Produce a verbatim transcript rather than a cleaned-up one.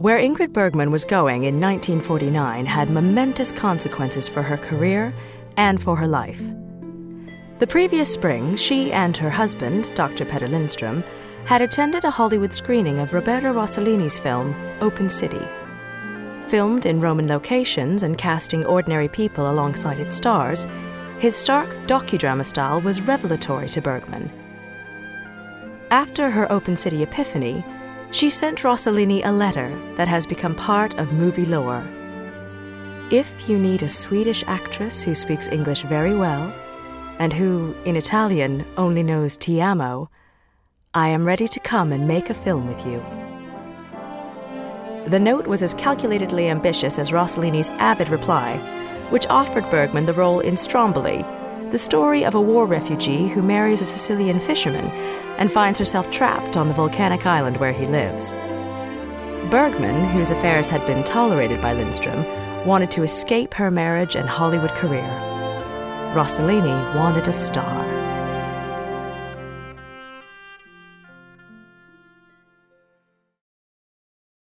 Where Ingrid Bergman was going in nineteen forty-nine had momentous consequences for her career and for her life. The previous spring, she and her husband, Doctor Petter Lindström, had attended a Hollywood screening of Roberto Rossellini's film, Open City. Filmed in Roman locations and casting ordinary people alongside its stars, his stark docudrama style was revelatory to Bergman. After her Open City epiphany, she sent Rossellini a letter that has become part of movie lore. If you need a Swedish actress who speaks English very well, and who, in Italian, only knows ti amo, I am ready to come and make a film with you. The note was as calculatedly ambitious as Rossellini's avid reply, which offered Bergman the role in Stromboli, the story of a war refugee who marries a Sicilian fisherman and finds herself trapped on the volcanic island where he lives. Bergman, whose affairs had been tolerated by Lindström, wanted to escape her marriage and Hollywood career. Rossellini wanted a star.